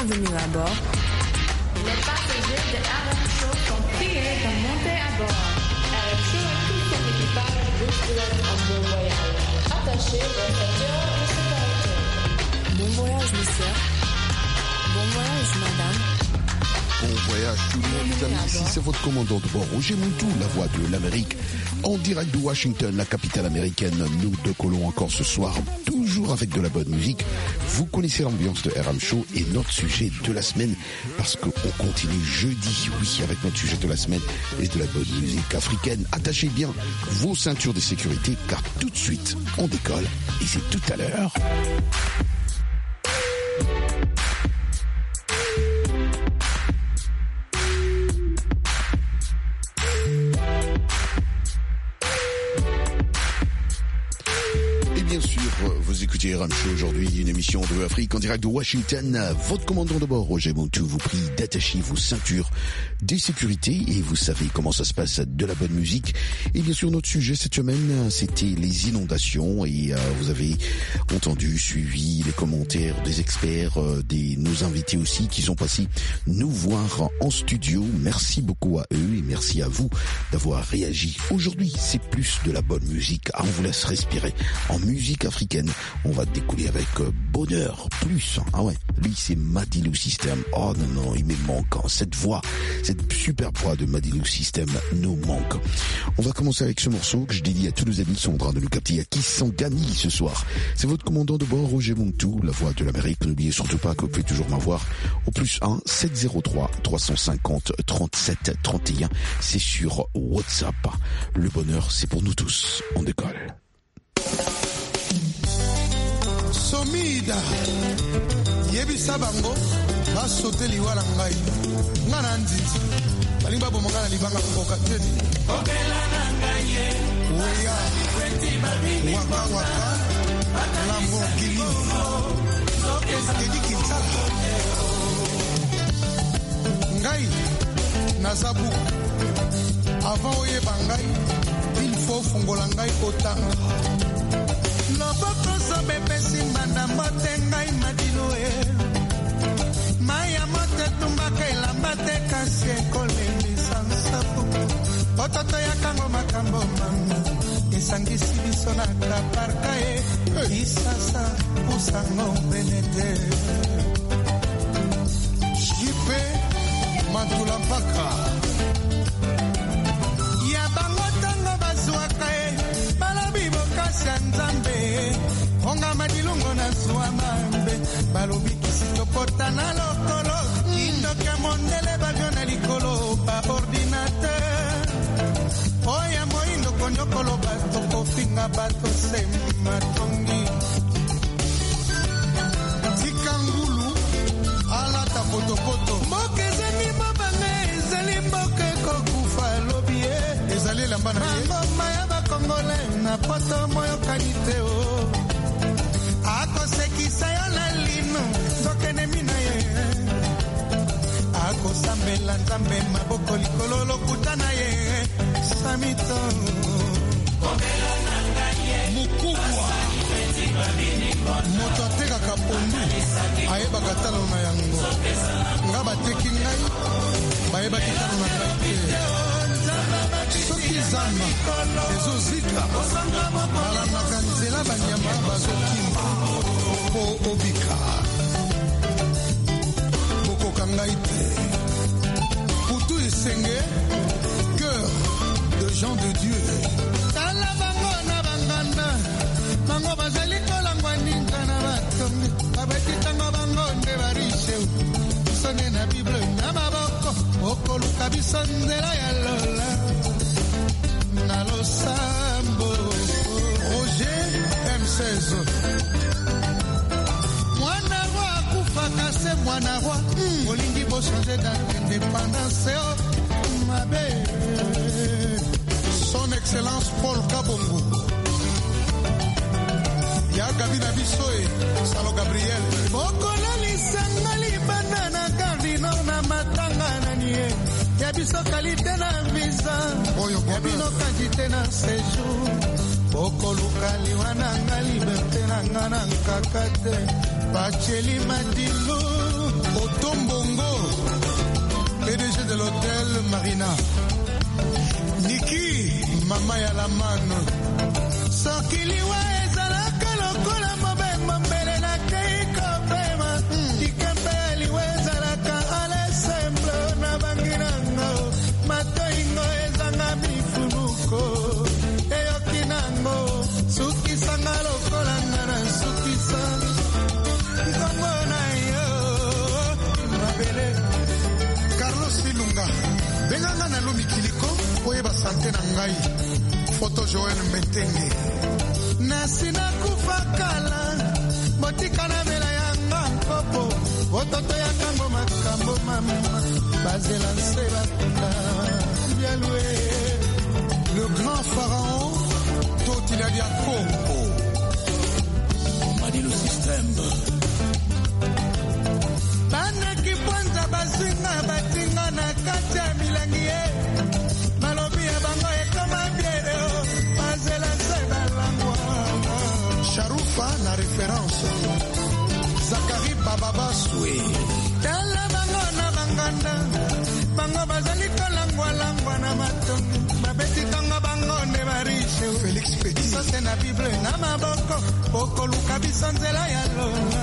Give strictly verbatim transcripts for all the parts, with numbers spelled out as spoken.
Bienvenue à bord. Les passagers de R M Show sont priés de monter à bord. R M Show et tout son équipage vous souhaitent un bon voyage. Attachez vos ceintures de sécurité. Bon voyage, monsieur. Bon voyage, madame. Bon voyage tout le monde, les amis. Ici, c'est votre commandant de bord, Roger Montou, la voix de l'Amérique. En direct de Washington, la capitale américaine. Nous deux collons encore ce soir, toujours avec de la bonne musique. Vous connaissez l'ambiance de R M Show et notre sujet de la semaine, parce qu'on continue jeudi, oui, avec notre sujet de la semaine et de la bonne musique africaine. Attachez bien vos ceintures de sécurité, car tout de suite, on décolle et c'est tout à l'heure. Vous écoutez R M Show aujourd'hui, une émission de Afrique en direct de Washington. Votre commandant de bord, Roger Montou, vous prie d'attacher vos ceintures de sécurité et vous savez comment ça se passe, de la bonne musique. Et bien sûr, notre sujet cette semaine, c'était les inondations et euh, vous avez entendu, suivi les commentaires des experts, euh, des nos invités aussi qui sont passés nous voir en studio. Merci beaucoup à eux et merci à vous d'avoir réagi. Aujourd'hui, c'est plus de la bonne musique. Ah, on vous laisse respirer en musique africaine. On va découler avec euh, Bonheur Plus. Ah ouais, lui c'est Madilu System. Oh non, non, il me manque. Hein. Cette voix, cette super voix de Madilu System nous manque. On va commencer avec ce morceau que je dédie à tous nos amis qui sont en train de nous capter, à qui s'en gagne ce soir. C'est votre commandant de bord, Roger Montou, la voix de l'Amérique. N'oubliez surtout pas que vous pouvez toujours m'avoir au plus un sept zéro trois trois cent cinquante trente-sept trente et un. C'est sur WhatsApp. Le bonheur, c'est pour nous tous. On décolle. Somida yebisa bango basote liwala ngai ngana nziti balimba bomongana libanga koka tedi okela nangaye oya waka waka lambo kili kedi kitala ngai nazabu avant oye bangai il faut fongola ngai otanga loboko sobe pesi mbanda mote ngai madilo e maya mote tumbaka elamba te kasi ekolembisa nsapo ototo ya kango makambo mama esangisi biso na kaparka e isasa usango pene te jipe matula mpaka ya bango tango bazwaka e balobi bokasi ya nzambe onga madilungo na zwa mambe balobi kisi topota na lokolo kindoke mondele bagyo na likolo ba ordinateur oya moindo konyokolo bato kofinga bato se matongi tikangulu alata potopoto mboke ezali mabanga ezali mboke kokufa lobi e ezali lamba na ye ngoma ya bakongole na poto moyo kanite o akosekisa yo na lino zokene mina ye akosambela nzambe maboko likolo lokuta na ye samito mukubwa moto atekaka pondu ayebaka talo na yango nga bateki ngai bayebaki talo na ngai te soki zamba ezozika balandaka nzela banyama bazokima po obika bokoka ngai te putu esenge cœur de gens de Dieu tala bango na banganda bango bazali kolangwa ninga na batongi babetitango bango nde barishe songe na bible na maboko okoluka biso nzela ya lola na losambo Roger M seize mwana roi akufaka se mwana roi olingi bochange d'indépendance o mabe son excellence Paul Kabongo ya gabi na biso e Salo Gabriel bokola lisanga libanda na gardino na matanga na nie ya biso kalite na visa ya bino kajite na séjour bokoluka liwana nga liberté na nga na nkakate bacheli madilu Otombongo, P D G de l'hôtel Marina. Niki, mama ya la mano. Sokiliwa ezalaka lokola mobe mombele na keiko pema. Ikembe liwe ezalaka ale semble na banginango. Matoingo ezanga mifunuko. Eyokinango, sukisanga lokola ngana sukisanga. Kongo na yo, mabele. Carlos Ilunga, benganga na lumi kiliko, oye basante na ngai. Foto Joël Mbentenge. Nasina kufakala, motika na mela yanga kopo. Ototo ya kango makambo mama, bazela nseba kunda. Bialwe, le grand pharaon, Totiladia Congo. On m'a dit le système. Bana kipwanza bazinga batinga na kati ya milangi ye. Malobi ya bango ekoma biere o. Mazela seba langwa. Sharufa na référence. Zakari Bababa Soue. Tala bango na banganda. Bango bazali kolangwa langwa na matongi. Babeti kanga bango ne barishe. Félix Petit. Ça c'est na Bible na maboko. Boko luka bisonzela ya longa.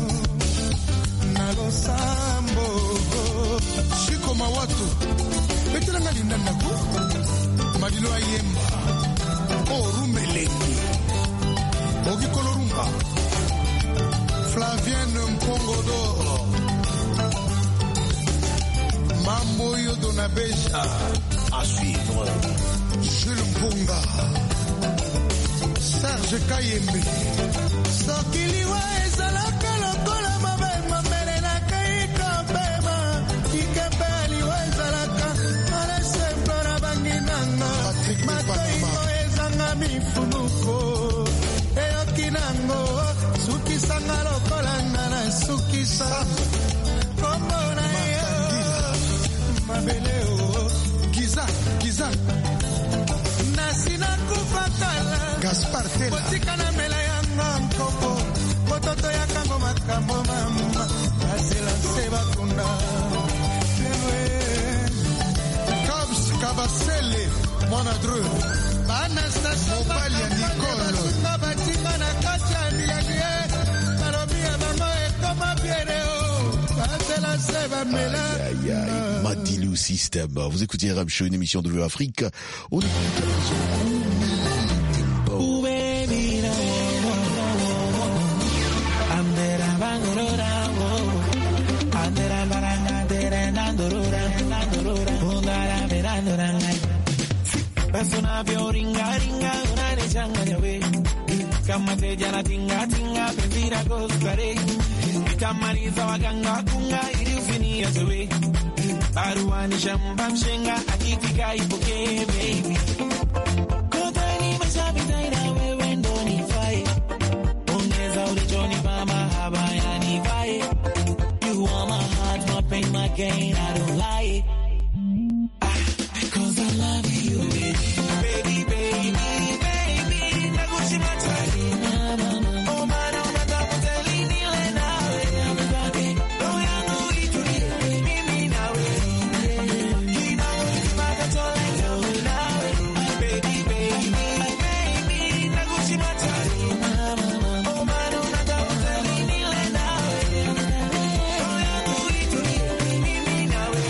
Sambo Shiko Mawatu Betelanga Lindandaku Madilo Ayemba O Rumeleni Ogi Kolorumba Flavienne Mpongodoro Mambo Yodonabeja à suivre Jules Mponga Serge Kayembe Sokiliwa ezalaka lokola mabe mambele na keiko pema Ikepeli wezalaka ale sempora banginanga Matoingo ezanga mifunuko Eyokinango sukisanga lokola ngana sukisa Kombo na yo mabele o Giza, Giza Nasina kufakala Gaspar Tela Motika na mela yanga mkopo Mototo ya kango makambo mama Azela seba kunda Kabs Kabasele Monadru Anastasia Mopali ya Nicolo Batinga na kacha miyagie Marobia bango ekoma biere o Azela seba mela Aïe aïe aïe Madilu System. Vous écoutez Ram Show, une émission de Vue Afrique. On écoute Persona pio ringa ringa una ne changanya we kama teja na tinga tinga penzira kosare itamaliza waganga kunga ili ufinia zewe aruani shamba mshenga akitika ipoke baby kotani mashabi taina wewe ndo nifai ongeza ulichoni pa mahaba yani vai you are my heart my pain my gain I don't lie cause I love you baby baby baby nagushi matari oh man oh man tapoteli nawe roho yangu itulie mimi nawe kinawe magatola nawe baby baby baby nagushi matari oh man oh man tapoteli nawe roho yangu itulie mimi nawe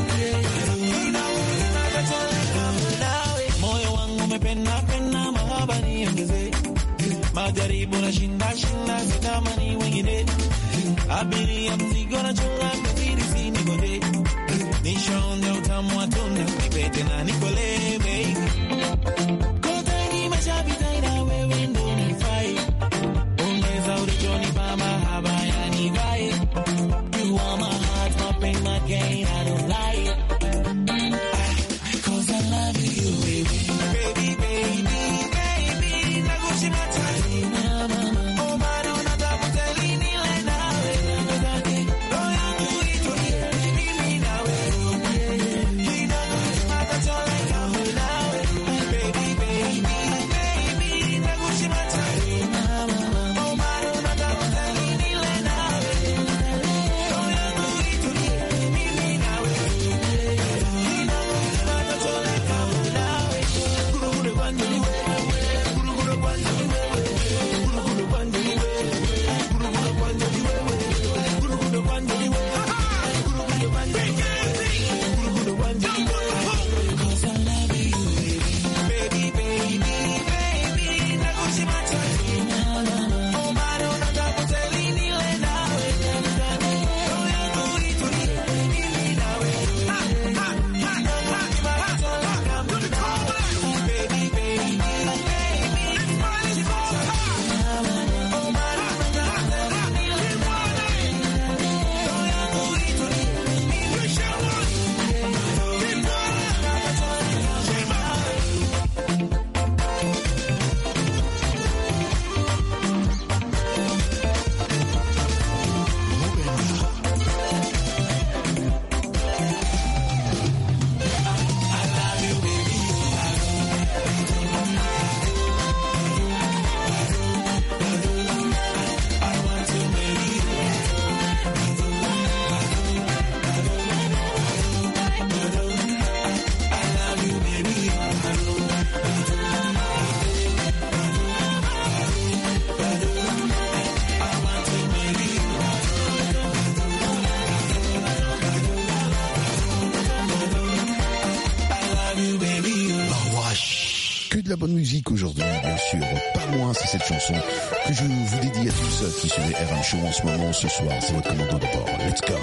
moyo wangu umependa penda mahaba niongeze majaribu na shinda shinda sitamani wengine abiria mzigo na chunga kazidi sinigode nishonde utamu wa tunda nipete na nikole baby kotani mashabita ina wewe ndo nifai ongeza ulichoni pa mahaba yani vai you are my heart my pain my gain I don't lie cause I love you baby baby baby baby nagushi matari oh man oh natapoteli nile nawe roho yangu itulie mimi nawe inagushi matachole kama nawe baby baby de la bonne musique aujourd'hui, bien sûr. Pas moins, c'est cette chanson que je vous dédie à tous qui suivez R M Show en ce moment, ce soir. C'est votre commandant de bord. Let's go.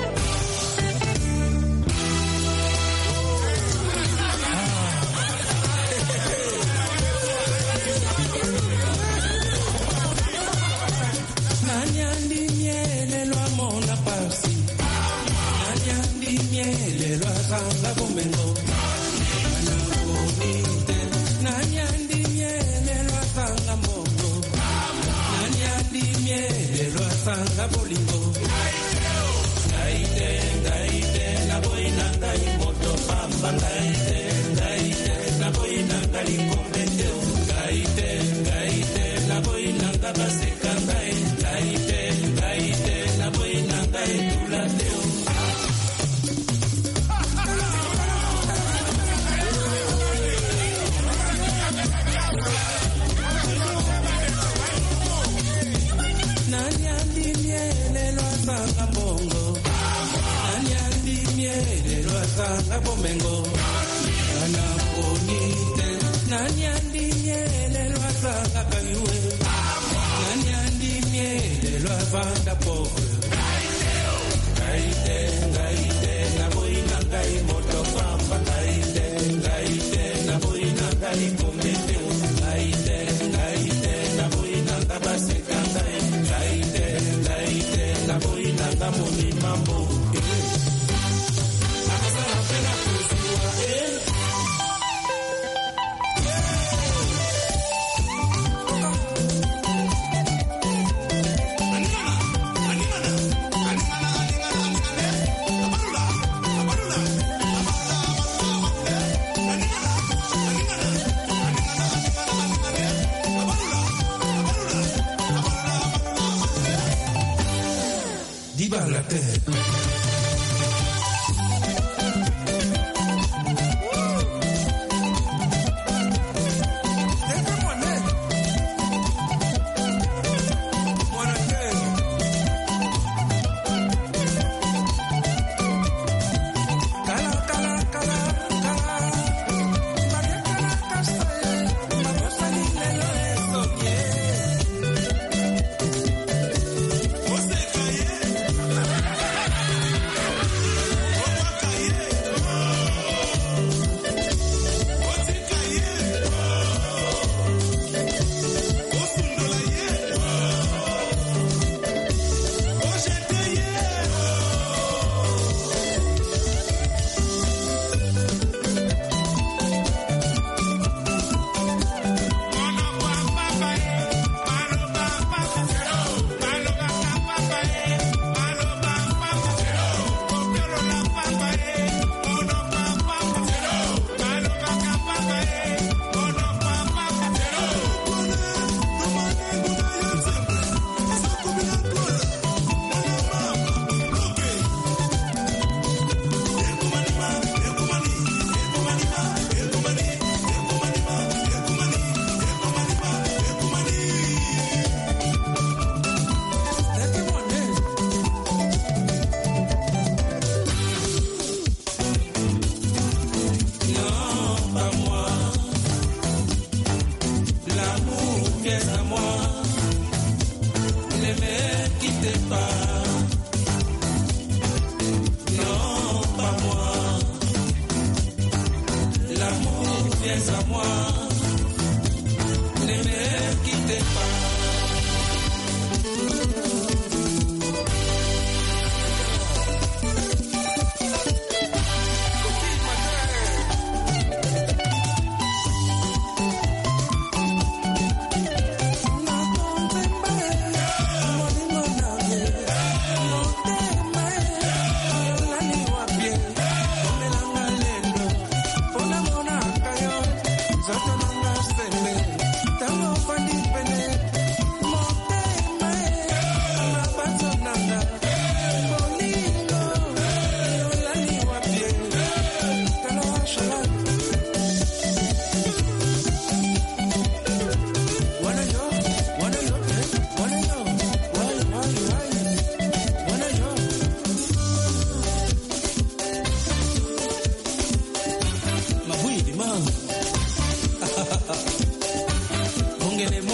Tango fandi pene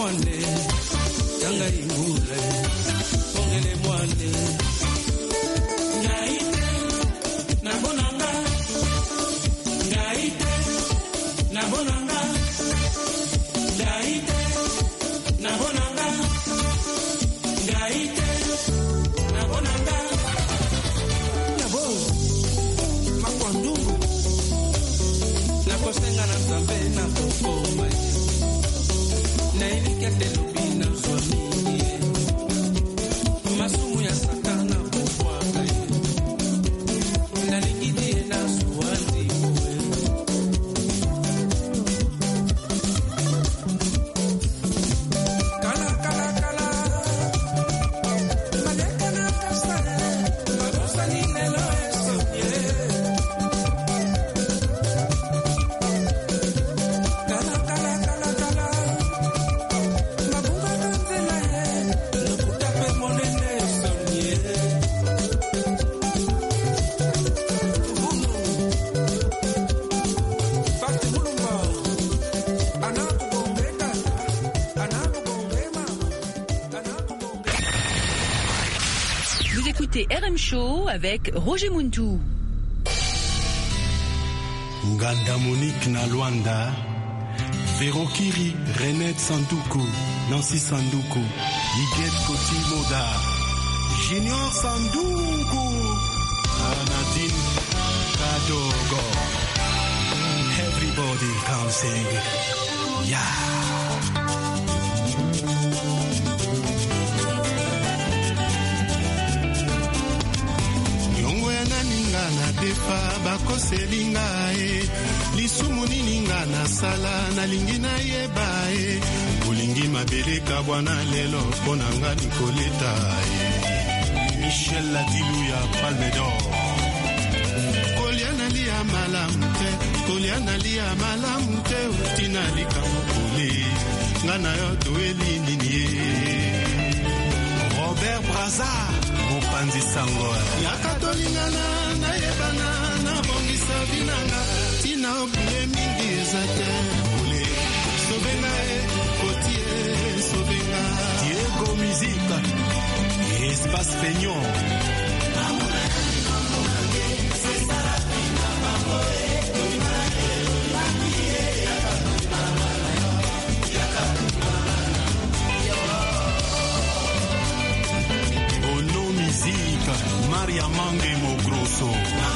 mwane yanga ingule ongele mwane ngaite na bonanga ngaite na bonanga ngaite na bonanga ngaite na bonanga yabo makwandungu na kosenga na zambe na kokoma na ilikete lubina zwani masumu ya sakana kubwaga na ligidi na suwandi kala kala kala maleka na kasare magusani nelo esonye kala kala kala kala mabunga kanzela he nokutape monene esonye Uhuno Pati mulumba Anakugombeka Anakugongema Anakugongema. Vous écoutez R M Show avec Roger Muntou. Nganda Monique na Luanda, Verokiri, Renette Sanduku, Nancy Sanduku, Iget Koti Moda, Junior Sanduku, Nadine Kadogo. Everybody come sing, yeah. Yongo ya naninga na defa bakoselinga e lisumu nininga na sala nalingi na yeba e ulingi mabeleka bwana lelo pona nga nikoleta e Michel Ladilu ya Palme d'Or Koliana lia malamu te Koliana lia malamu te utina likambo kole ngana yo doeli nini Robert Braza Mopanzi Sango Yakatolingana na yebana na bongisa binanga tina obule mingi ezate ule sobenga e kotie sobenga Diego Musique Espace Peignon Ono Musique Maria Mange Mogrosso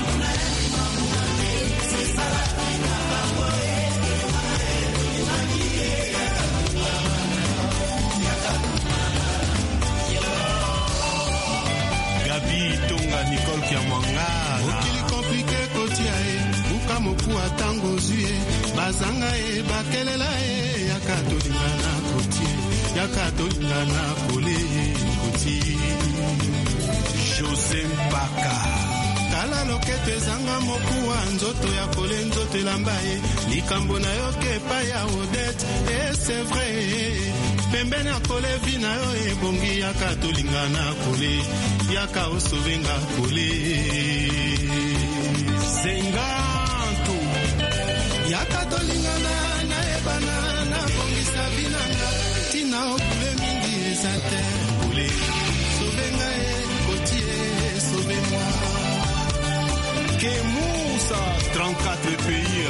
Gabi Tonga Nicole Kiamwanga Okili komplike kotia e Uka moku atango zue Bazanga e bakelela e Yakatolingana kotie Yakatolingana kole kotie José Mpaka Kala lokete zanga mokuwa nzoto ya kole nzoto lambaye likambo na yo kepa ya Odette et c'est vrai pembeni ya kole vina yo ebongi yaka tolingana kole yaka osovenga kole Zenganto yaka tolingana na ebana na bongisa binanga tina okule mingi ezate kole sovenga e kotie sauve-moi Kemusa, trente-quatre pays.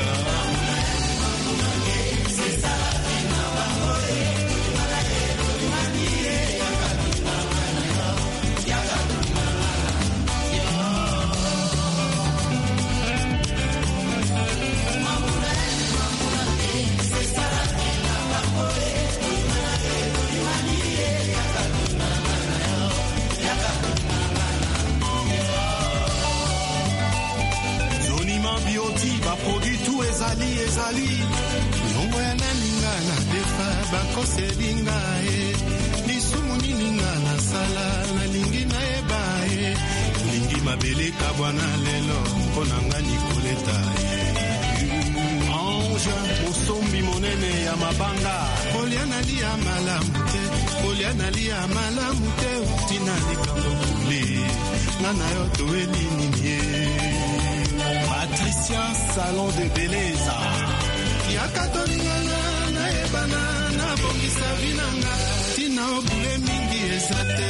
Produit tout ezali ezali Nongo ya naninga na defa bakoselinga e lisumu nininga na sala nalingi na eba e lingi mabeleka bwana lelo mpona nga nikoleta e Ange mosombi monene ya mabanga Koliana lia malamu te Koliana lia malamu te utina likambo kule ngana yo toeli nini Patricia Salon de Beleza Yakatolingana na ebana na bonga kosangisa vinanga tina obule mingi eza te.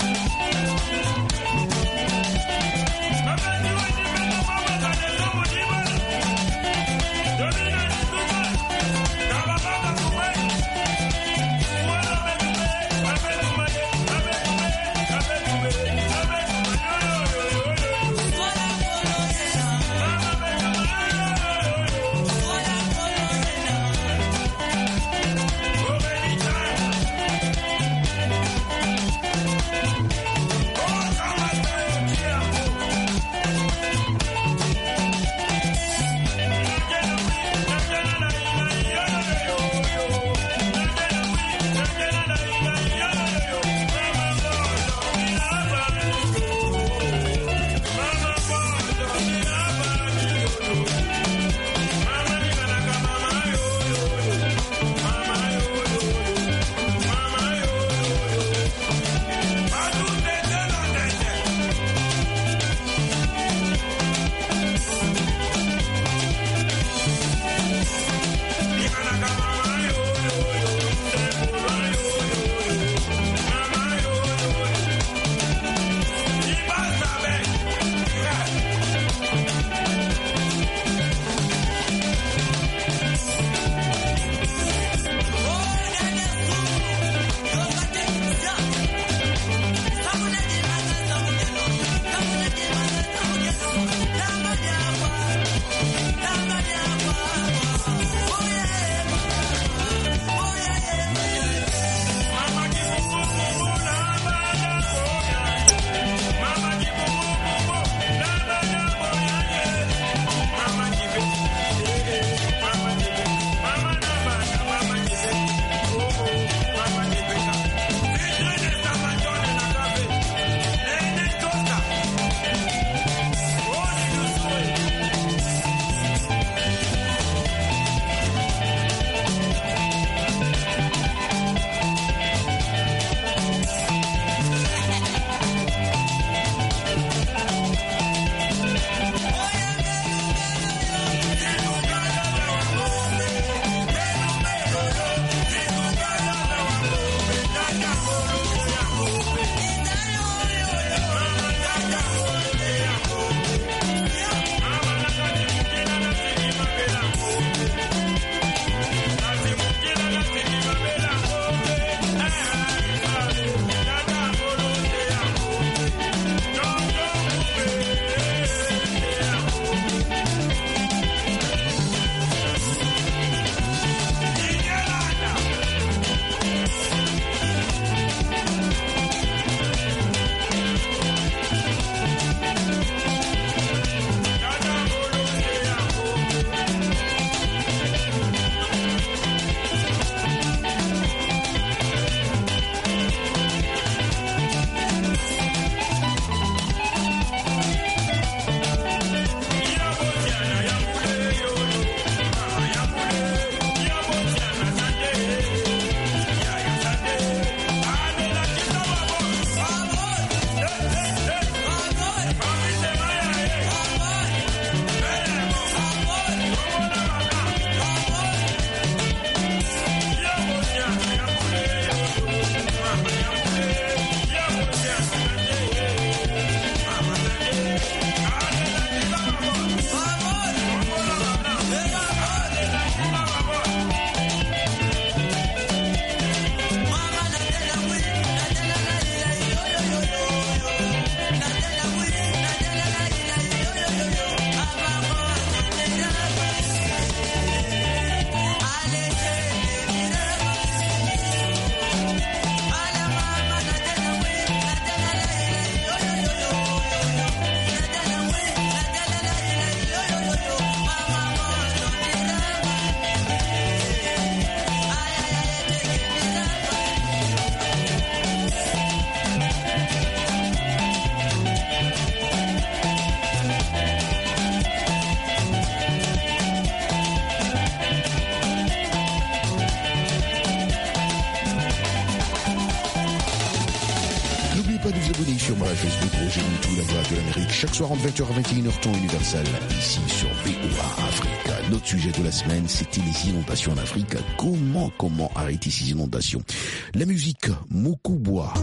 pas de vous abonner sur ma Facebook Roger Moutou, la voix de l'Amérique, chaque soir entre vingt heures à vingt et une heures temps universel, ici sur V O A Afrique. Notre sujet de la semaine, c'était les inondations en Afrique. Comment, comment arrêter ces inondations? La musique, Mukubwa.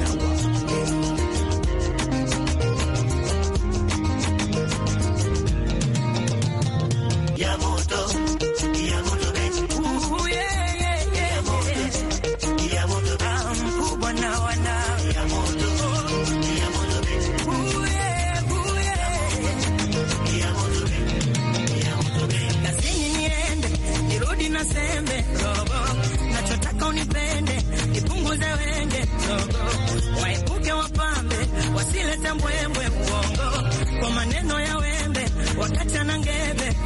Mbwembwe uongo kwa maneno ya wembe wakati anangebe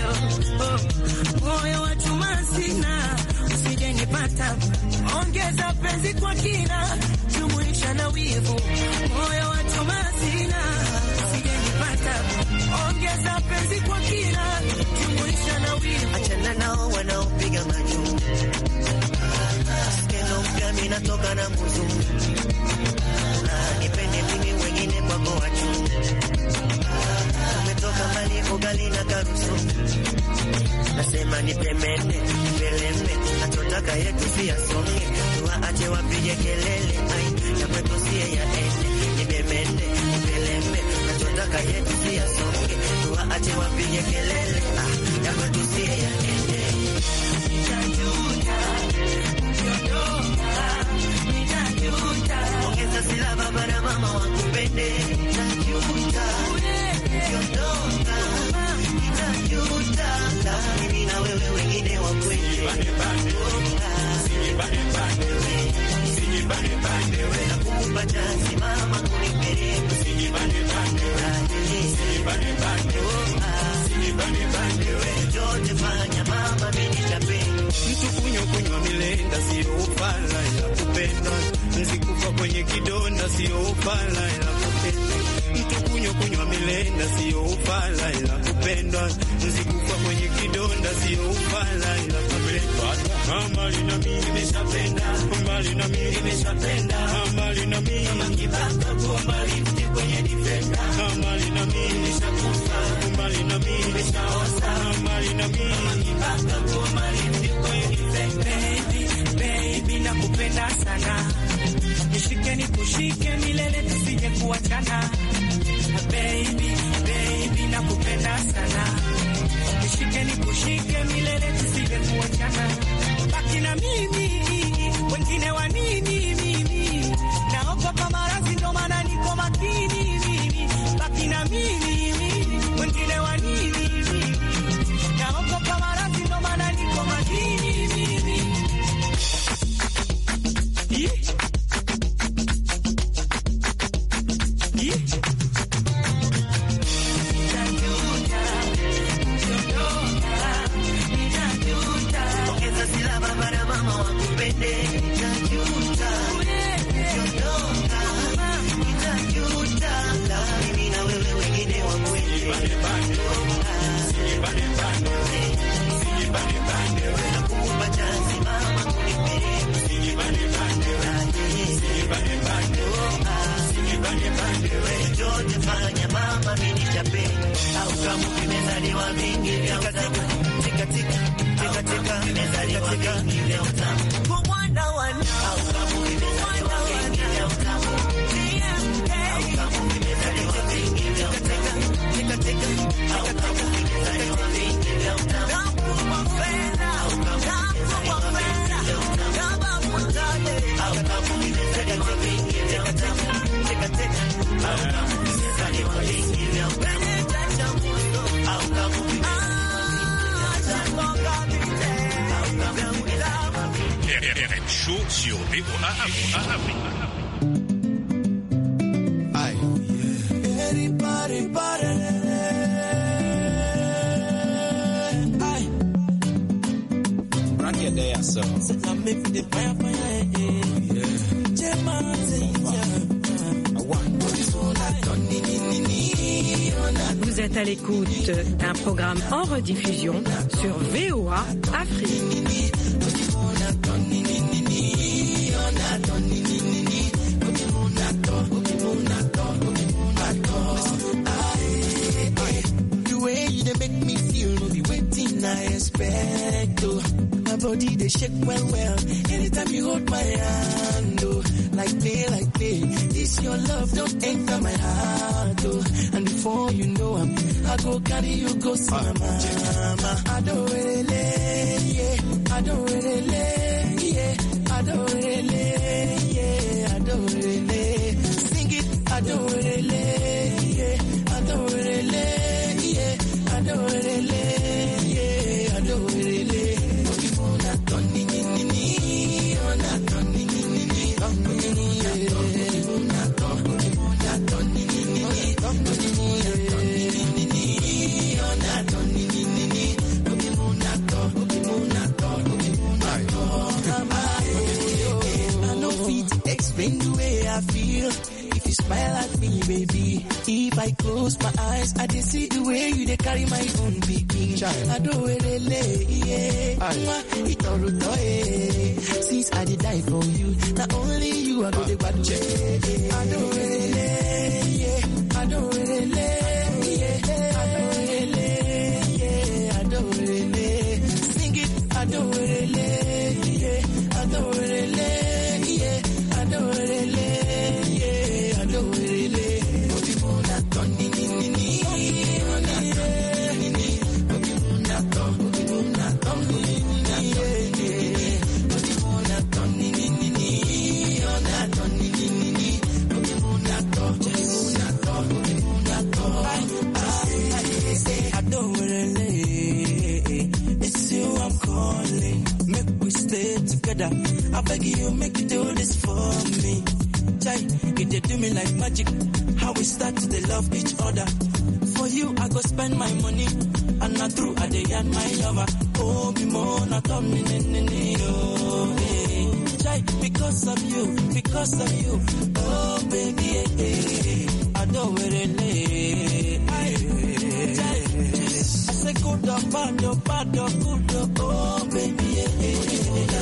moyo wa chuma sina usije nipata ongeza penzi kwa kina jumuisha na wivu moyo wa chuma sina usije nipata ongeza penzi kwa kina jumuisha na wivu achana nao wanaopiga majuu skendo mpya mimi natoka na muzungu nipende mimi wengine kwako wachu umetoka mbali ugali na karusu nasema nipemene nipelembe nachotaka yetu siya songe tuwaache wapige kelele ai ya kwetu siya ya ende nipemene nipelembe nachotaka yetu siya songe tuwaache wapige kelele ah ya kwetu siya ya ende nitajuta nitajuta ongeza silaba para mama wakupende nitajuta nitajuta nitajuta mimi na wewe wengine wakwende nakupa chansi mama kunipeleka chochote fanya mama mimi nitapenda mtu kunywa kunywa milenda sio upala ila kupenda nzikufa kwenye kidonda sio upala ila kupenda mtu kunywa kunywa milenda sio upala ila kupenda nzikufa kwenye kidonda sio upala ila kupenda mama lina mimi nimeshapenda mama lina mimi nimeshapenda mama lina mimi kama kibaka kwa mbali kwenye defender mama lina mimi nimeshakufa mama lina mimi nimeshaosa mama lina mimi kama kibaka kwa mbali kwenye defender baby baby nakupenda sana nishike nikushike milele tusije kuachana baby baby nakupenda sana nishike nikushike milele tusije kuachana baki na mimi wengine wa nini mimi naogopa maradhi ndo maana niko makini mimi baki na mimi wengine wa nini mimi naogopa maradhi ndo maana niko makini mimi Sur V O A Afrique. Aïe. Aïe. Rock your day, so. Vous êtes à l'écoute d'un programme en rediffusion sur V O A Afrique. The way you make me feel, be waiting I expect, oh. My body, they shake well, well. Anytime you hold my hand, oh. Like play, like play. This your love, don't enter my heart, oh. And before you know I'm, I go carry you, go see my mama. I don't really, yeah. I don't really, yeah. I don't really, yeah. I don't really. Sing it, I don't really, yeah. I don't really, yeah. I don't really, yeah. I don't really. Explain the way I feel. If you smile at me, baby. If I close my eyes, I just see the way you they carry my own baby. I don't really, yeah. It all yeah. Since I did die for you, not only you, I go the bad check. I don't really, yeah. I don't really, yeah. I don't really, yeah. I don't really. Sing it, I don't really, yeah. I don't really. I beg you, make you do this for me. Chai, you they do me like magic. How we start to they love each other. For you, I go spend my money. And not through, I they and my lover. Oh, be more, not on me, oh, hey. Chai, because of you, because of you. Oh, baby, hey, hey. I don't really, Chai, I say good or bad or bad or good or, oh, baby, hey, hey.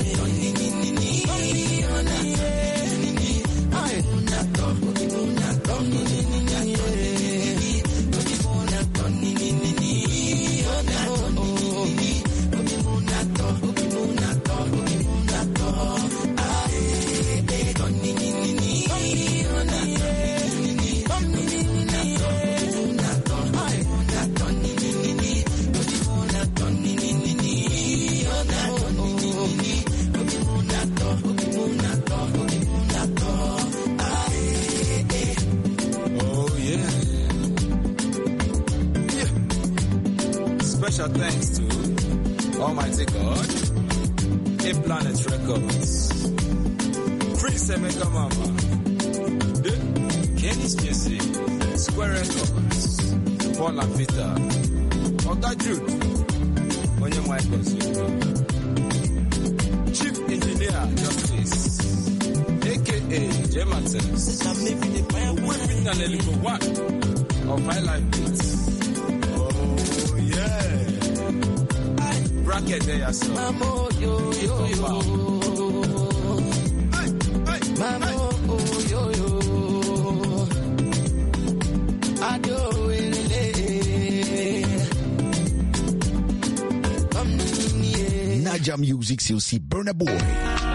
Special thanks to Almighty God, A-Planet Records, Prince Emeka Mama, Kenny's Jesse, Square Records, Paul and Peter, Oga Jude, Onye Michaels, Chief Engineer Justice, A K A Jematin, Whipping and Eligo One of High Life Beats. Bracket there, sir. Mamo, yo, yo, yo. Mamo, yo, yo. I do it. Naija Music, c'est aussi Burna Boy. They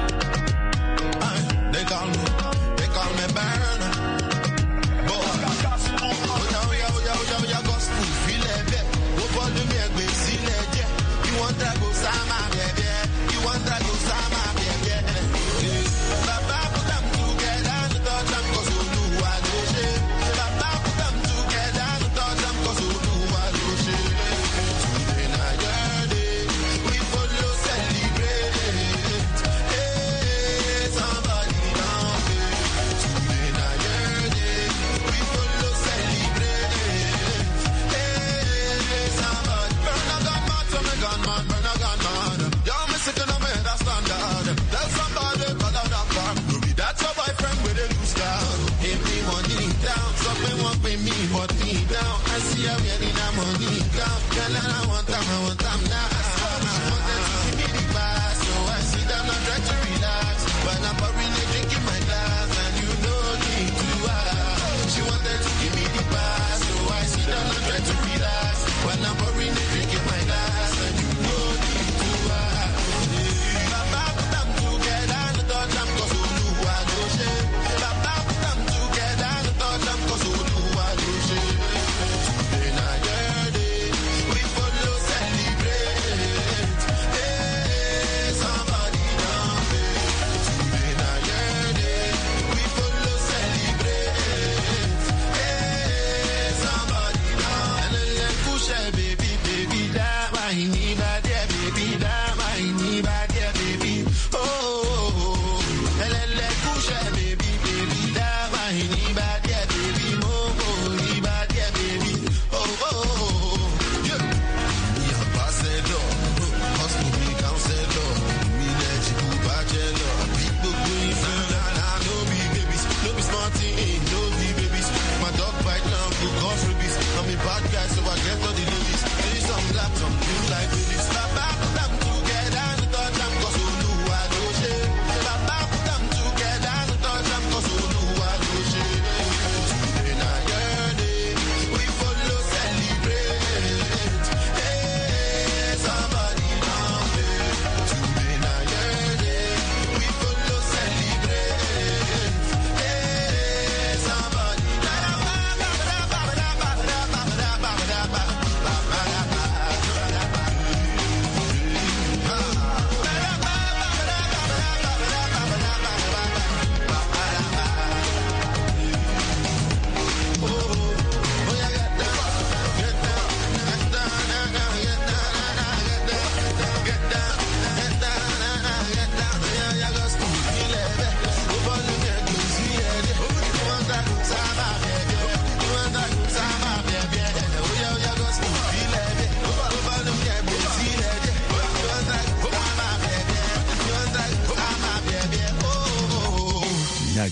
call me, they call me Burna Boy. Yo, yo, yo, yo, yo, gospel, feel it. Go for the me, see it. You want to go sama, baby. You want to go sama, baby. Baba put them together, no touch them 'cause you know what they say. Baba put them together, no touch them 'cause you know what they say. Today na your day, we follow celebrate. Hey, somebody now say. Today na your day, we follow celebrate. Hey, somebody burn a gun, man, so me gunman, burn a gunman. You're me sitting on me, that's standard. Tell somebody call out that car. No be that your boyfriend with a loose car. Give me money down, something won't pay me money down. I see her wearing that money down. Girl, and I want them, I want them now. She wanted to give me the pass, so I sit down and try to relax. But I'm pouring a drink in my glass, and you know need to ask. She wanted to give me the pass, so I sit down and try to relax. But I'm pouring a drink in my glass, and you know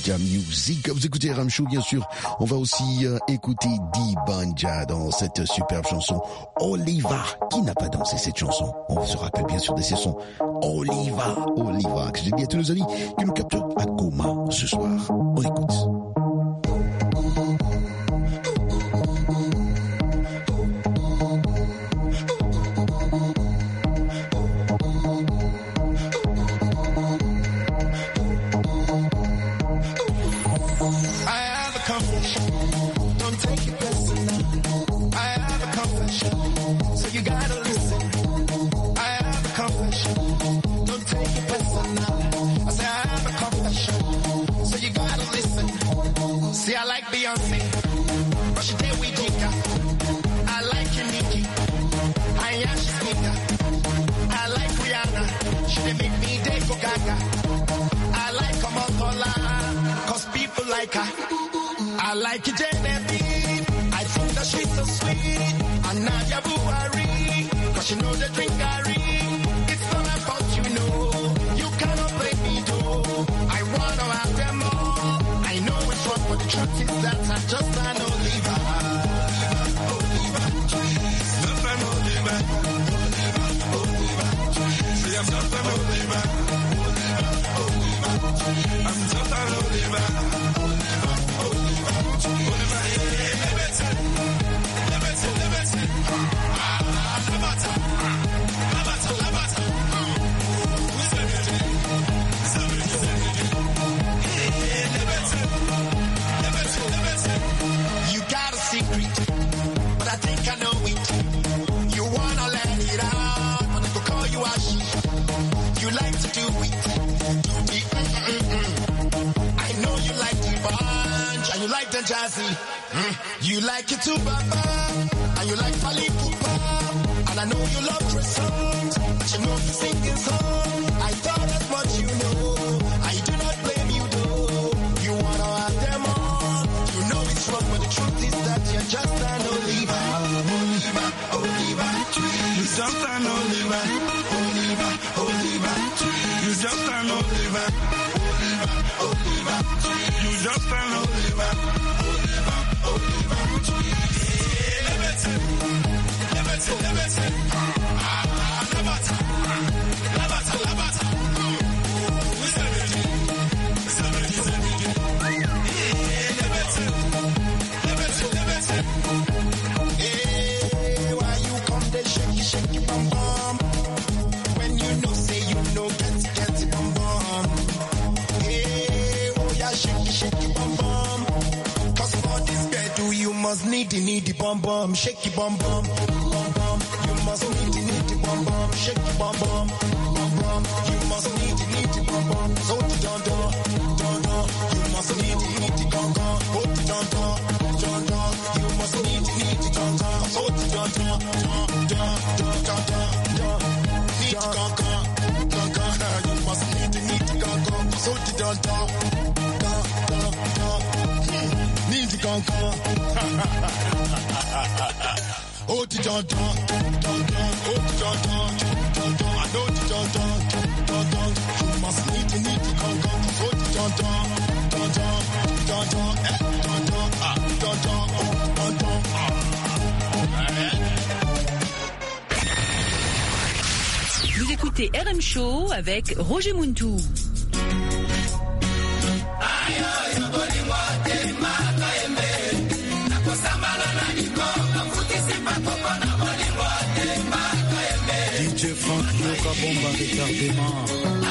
Banja Music. Vous écoutez Ramchou, bien sûr. On va aussi euh, écouter Di Banja dans cette superbe chanson Oliva. Qui n'a pas dansé cette chanson? On se rappelle bien sûr de ces sons Oliva, Oliva. Que j'ai dit à tous nos amis qui nous captent à Goma ce soir. On écoute. I like it, Genevieve. I think that she's so sweet. And Nadia Buhari, cause she knows the drink Gary. It's not about you know. You cannot play me though. I wanna have them all. I know it's wrong, but the truth is that I'm just an Oliva. Oliva, just an Oliva. Oliva, see I'm just an Oliva. I'm just an Oliva. Jazzy, mm. You like it too, Baba, and you like Fally Ipupa, and I know you love Trey songs, but you know you singing song. I thought as much, you know. I do not blame you though. You wanna have them all. You know it's wrong, but the truth is that you're just an Oliva, Oliva, Oliva. You just an Oliva, Oliva, Oliva. You just an Oliva, Oliva, Oliva. You just an Oliva. Need the need the bum bum, shake your bum bum, bum bum. You must need the need the bum bum, shake your bum bum, bum bum. You must need the need the bum bum, so the don don, don don. You must need the need the gong gong, oh the don don, don don. You must need the need the gong gong, so the don don, don don, don don, don. Need the gong gong, gong gong. You must need the need the gong gong, so the don don, don don, don. Need the gong gong. Oh, the don don, don don, oh the don don, don don. I know the don don, don don. You must need the need the gong gong. Oh the don don, don don, don don, eh, don don, ah, don don, oh, don don, ah. Vous écoutez R M Show avec Roger Muntou. D J Frank Yoka Bomba retardement.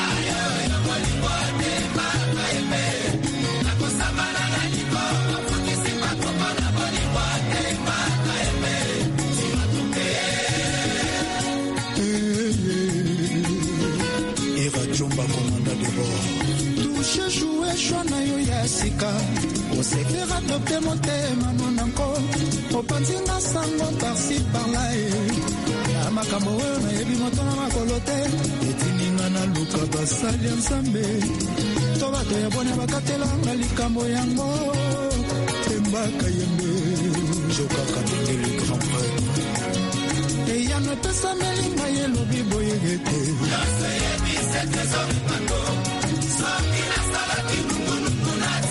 Eva Jumba commanda de bord. Touche jouer chona yo ya sika. Osekera adopte motema monanko. Opanzinga sango par-ci par-là. Makambo oyo nayebi moto na makolo te etininga na luka basali ya nzambe to bato ya bone bakatelanga likambo yango embaka yembe jokaka ndenge le grand frère eyano epesameli ngai elobi boyege te naseyebi sete zomi mako soki nasalaki nungunungu nati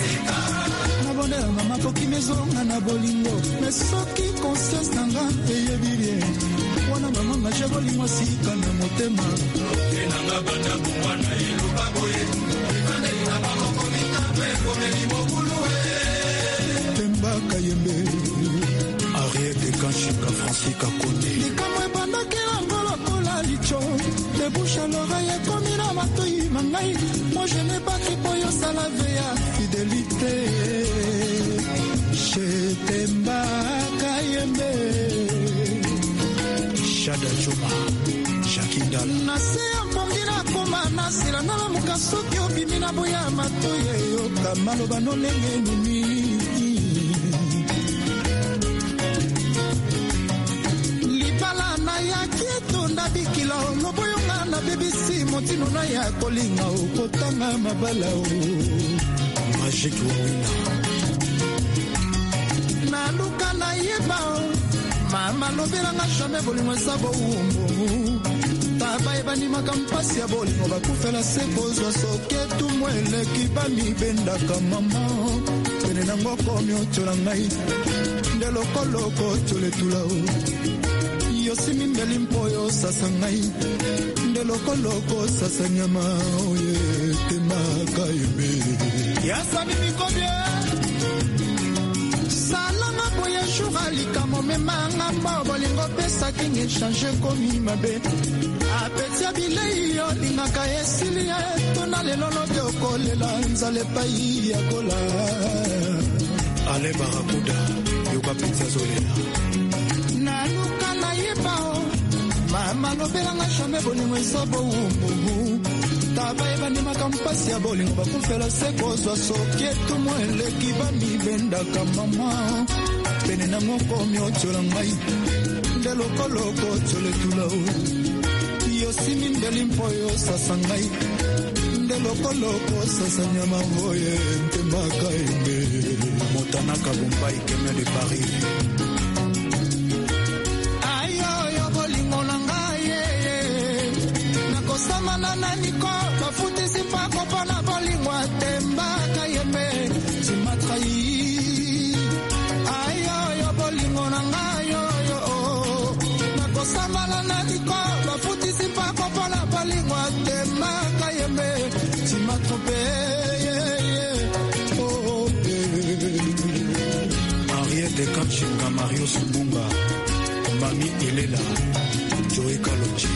bolingo mais soki conscience nanga eyebi bien wana mama nga bolingo sika na motema enanga banda mwana eloba boye ikandeli na bakoko mitambe komeli mobuluwe Temba Kayembe Ariete Kanchika Francika Kone likamwe bandaki angolo kola licho de bouche à l'oreille comme il a matoi mangai moi je n'ai pas cru pour yo salavea fidélité chez Temba Kayembe Shada Chuma Shakindala nasi ambongina koma nasila nala mukasuki obimina boya matoye yo kamalo banolenge nini libala na ya kieto ndabikila loboyonga na bebisi motino na ya kolinga okotanga mabala o magique wawina na luka na yeba mama lobelanga jamais bolingo sabo umbo taba ebani makampasi ya bolingo bakufela se kozwa soke tumwele kibami bendaka mama pene nango komi otyola ngai nde lokoloko tyoletula o yosimi mbeli mpoyo sasa ngai nde lokoloko sasa nyama oye Temba Kayembe yasami mikobie salama boye jouralika momemanga mbo bolingo pesa kingi change komi mabe apeti ya bilei yo lingaka esili ya etona lelo lote okolela nzale pai ya kola ale barakuda yoka pizza zolela naluka na yebao mama lobelanga jamais bolingo esobo umbumu taba ebandimaka mpasi ya bolingo bakufela se kozwa soki etumo eleki bamibendaka mama pene na mokomi otyola ngai nde lokoloko otyoletula o yosimi mbeli mpoyo sasa ngai nde lokoloko sasa nyama voye Temba Kayembe motanaka Bombay Kenya de Paris ayo bolingo na ngai nakosamana na niko bafutisi mpako mpona bolingo Temba Kayembe timatrai ayo bolingo na ngai nakosamana na niko bafutisi mpako mpona bolingo Temba Kayembe timatrope Ariete Kanchika Mario Sumbunga Mami Elela Joey Kalonji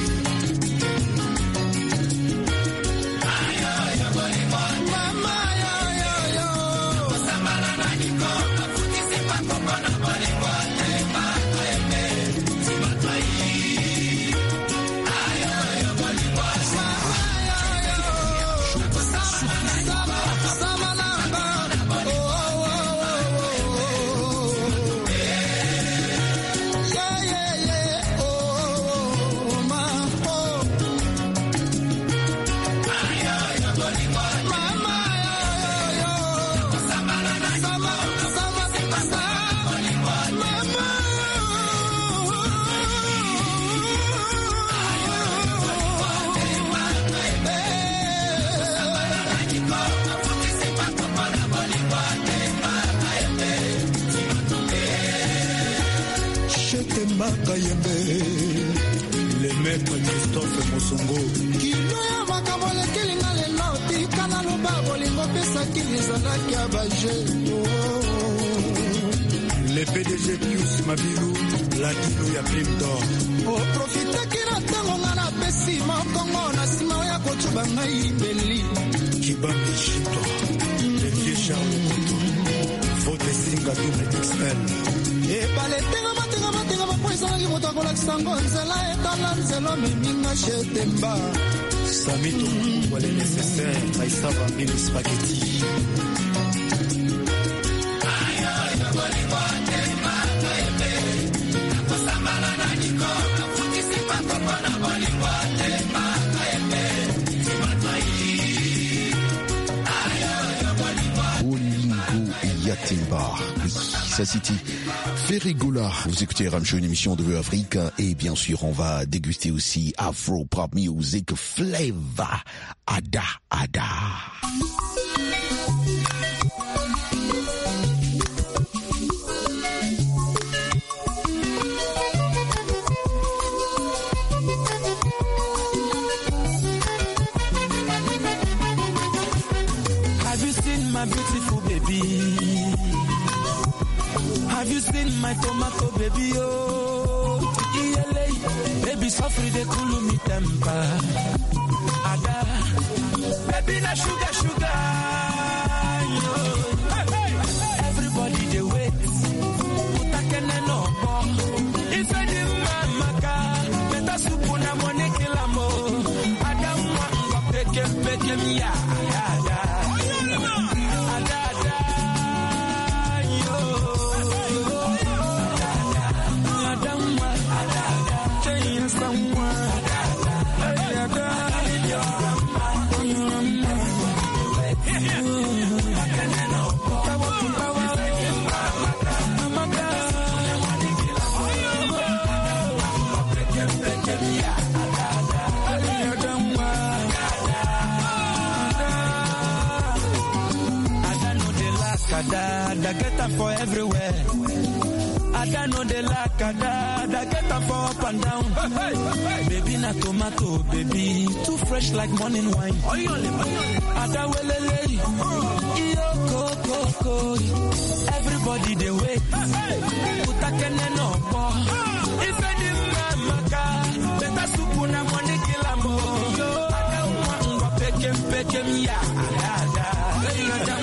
Temba Kayembe le maître Christophe Mosongo kilo ya makambo lekelinga lelo tikana loba bolingo pesa kilizalaki abaje le P D G Pius Mabilou la dino ya Prime d'Or o profite kina tango ngana pesi mokongo na sima ya kotuba ngai mbeli kibambi chito le vieux Charles Koto vote singa double X L e pale tenga matenga matenga mapoisa ngi motakola kisango nzela etala nzelo miminga chez Temba Samito wale nécessaire maisava mini spaghetti Yatemba, oui, ça c'était Ferrigola. Vous écoutez Ramcho, une émission de Vue Afrique, et bien sûr on va déguster aussi Afro Pop Music Flavor Ada Ada. my beautiful baby. Have you seen my tomato baby? Oh, E L A, baby, suffer they cool me temper. Ada, baby, na sugar, sugar. Yo. Everybody they wait. Put a cannon on. If I didn't maka, better soup on a money kill a mo. I don't want to pick him, pick him, yeah, yeah, yeah. The get up for everywhere. I don't know the lack of that. The get up for up and down. Hey, hey, hey. Baby, na tomato, baby. Too fresh like morning wine. Ada welele. Iyo koko koko. Everybody they wait. Put a kene no po. If I didn't maka, better soup na money kill a mo. I don't want to pick him, pick him, yeah. Ada, ada,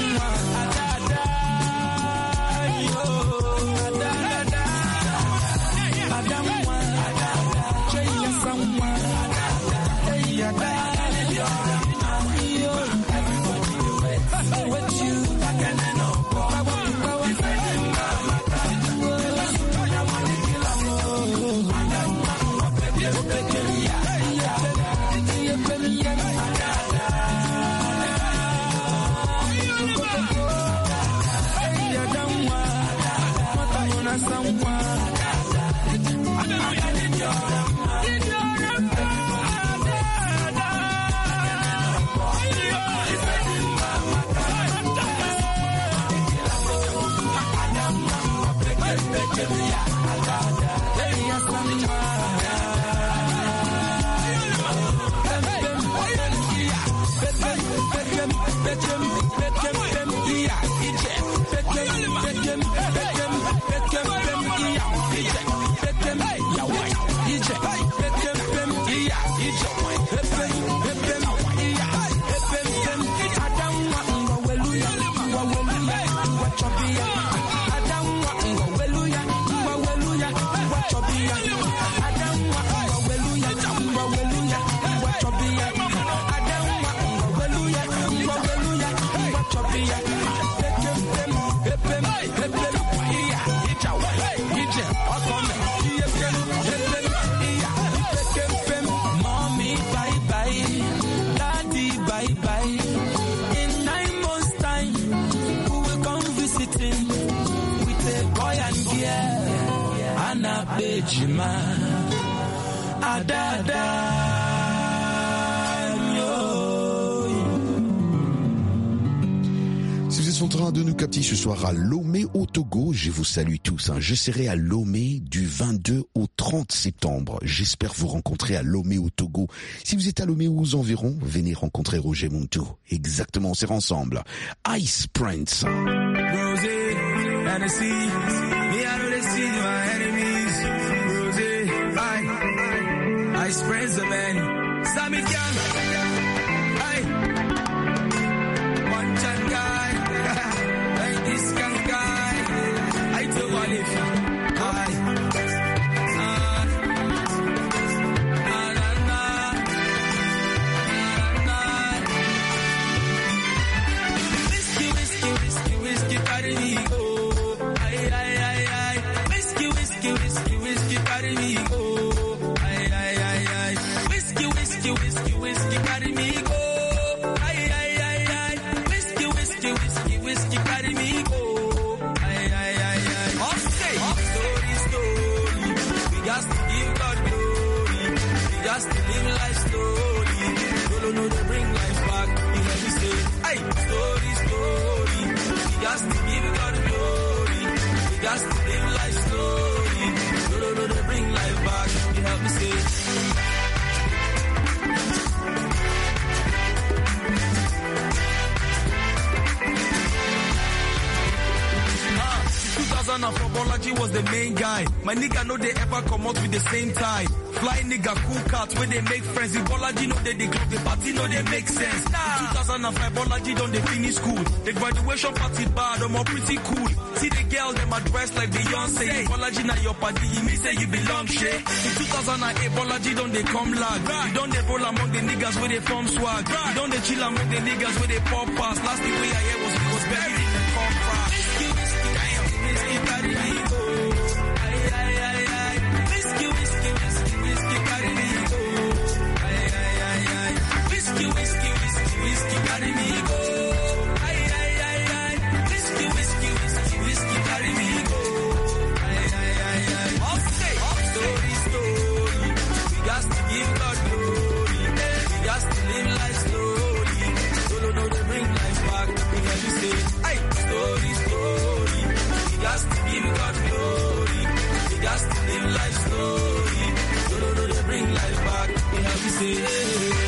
Si vous êtes en train de nous capter ce soir à Lomé au Togo, je vous salue tous. Hein. Je serai à Lomé du vingt-deux au trente septembre. J'espère vous rencontrer à Lomé au Togo. Si vous êtes à Lomé ou aux environs, venez rencontrer Roger Muntu. Exactement, on sera ensemble. Ice Prince. Rosie, Hennessy, me I know they see my enemies. Rosie, I, Ice Prince the man, Sammy Gang, I, one chan guy, like this gang guy, I do all if I. Whiskey, Bolaji was the main guy. My nigga know they ever come out with the same tie. Fly nigga, cool cat, where they make friends. The Bolaji know they, they club, the party know they make sense. In two thousand five, Bolaji don't they finish school. The graduation party bad, I'm all pretty cool. See the girls, them are dressed like Beyonce. Bolaji now your party, you may say you belong shit. In two thousand eight, Bolaji don't they come lag. You don't they roll among the niggas where they form swag. You don't they chill among the niggas where they pop pass. Last thing we I hear was, was buried in the comfort. Whiskey, whiskey, damn, whiskey, carry me go. Aye, aye, aye, aye. Whiskey, whiskey, whiskey, whiskey, carry me go. Aye, aye, aye, aye. Whiskey, whiskey, whiskey, whiskey, carry me go. Aye, aye, aye, aye. Whiskey, whiskey, whiskey, whiskey, carry me go. Aye, aye, aye, aye. Okay, story, story. We got to give God glory. We got to live life slowly. Solo know they bring life back. We can you say, hey, story, story. We got to give God glory. We got to live life slowly. Solo know they bring life back. We have to say, hey.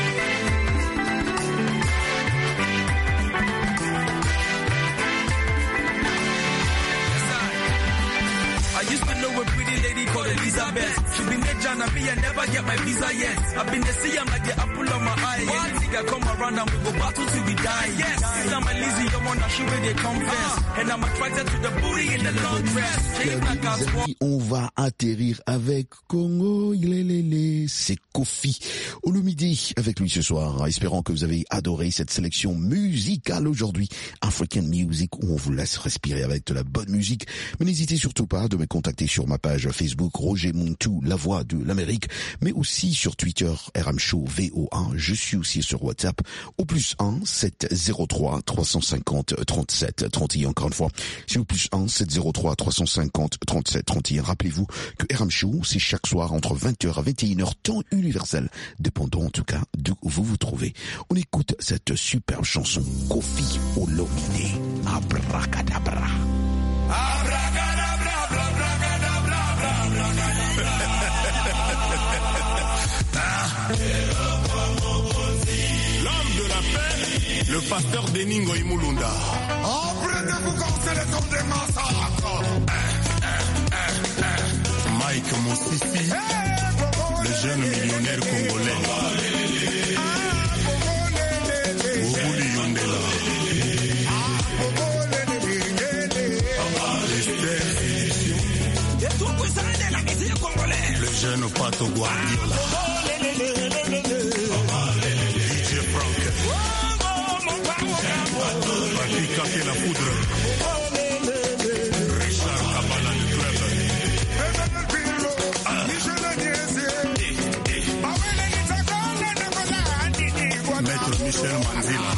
I used to know a pretty lady called Elizabeth. She been there, John, and me, I never get my visa yet. I've been there, see, I'm like the apple on my eye. Any nigga come around and we go battle till we die. Yes, since I'm a Lizzie, the one that she where they confess. And I'm attracted to the booty in the long dress. On va atterrir avec Congo, Ilélélé, c'est Kofi Olomide avec lui ce soir. Espérant que vous avez adoré cette sélection musicale aujourd'hui. African Music, où on vous laisse respirer avec de la bonne musique. Mais n'hésitez surtout pas de me contacter sur ma page Facebook Roger Muntu, la voix de l'Amérique, mais aussi sur Twitter R M Show V O A. Je suis aussi sur WhatsApp au plus un sept zéro trois trois cent cinquante trente-sept trente et un. Encore une fois, c'est au plus un sept zéro trois trois cent cinquante trente-sept trente et un. Rappelez-vous que R M Show, c'est chaque soir entre vingt heures à vingt et une heures, temps universel, dépendant en tout cas d'où vous vous trouvez. On écoute cette superbe chanson Kofi Olomide, Abracadabra. L'homme de la paix, le pasteur Deningo Imulunda. Apprêtez-vous quand c'est le temps des massacres. Mike Mosisi, le jeune millionnaire congolais. Obuli Yondela. Le jeune Pato Guardiola. D J Frank. Patrick Capé la poudre. Richard Kabbalah du club. Maître Michel Manzila.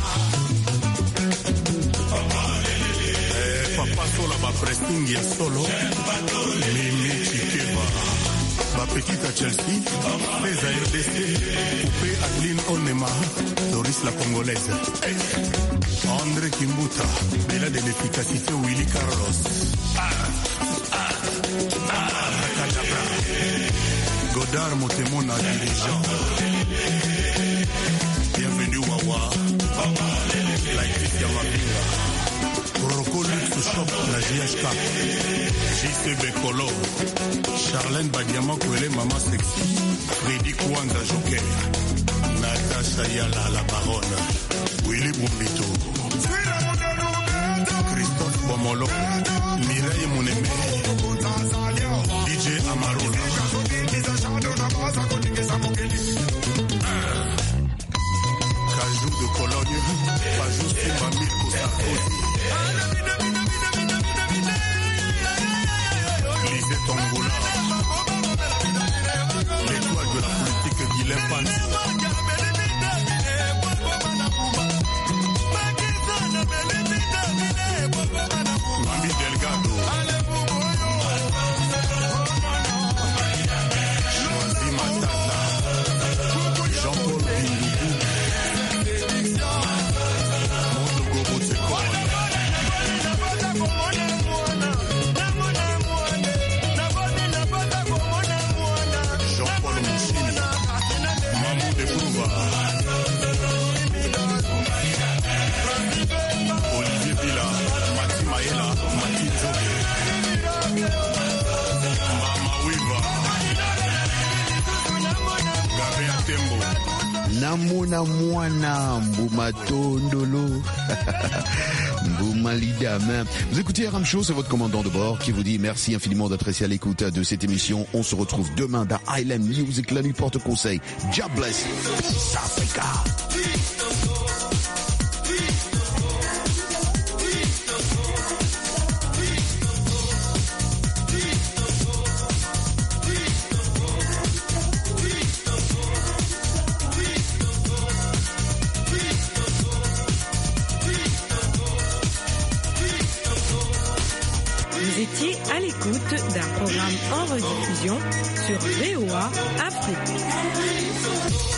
Eh, Papa Sola ba pressing ya solo. Mimi Chikeba. Ba petite à Chelsea. Pesa R D C. Coupé Adeline Onema. Doris la Congolaise. André Kimbuta. Bella de l'efficacité Willy Carlos. Ah, ah, ah, Kadabra. Godard Motemona dirigeant. Bienvenue Wawa. La Christian Mabinga. Rocco Luxe Shop, la G H K. J C B Colo. Charlène Badiama Kwele Mama Sexy. Freddy Kwanza Joker. Natasha Yala la Baronne. Willy Bumbito. Christophe Bomolo. Mireille Monemé. D J Amarola. Cajou de Cologne. Cajou Simba Milko Sarkozy. Lisée Tongola. L'étoile de la politique Guilhem Fancy. Mami Delgado. Choisi Matata. Jean-Paul Bindoubou. Mondo Gobo Sekol. Jean-Paul Mouchini. Mamou de Brou. Namona Mwana Mbumatondolo. Mboumalidam. Vous écoutez Aram Show, c'est votre commandant de bord qui vous dit merci infiniment d'être resté à l'écoute de cette émission. On se retrouve demain dans Island Music. La nuit porte conseil. God bless. South Africa. Vous étiez à l'écoute d'un programme en rediffusion sur V O A Afrique.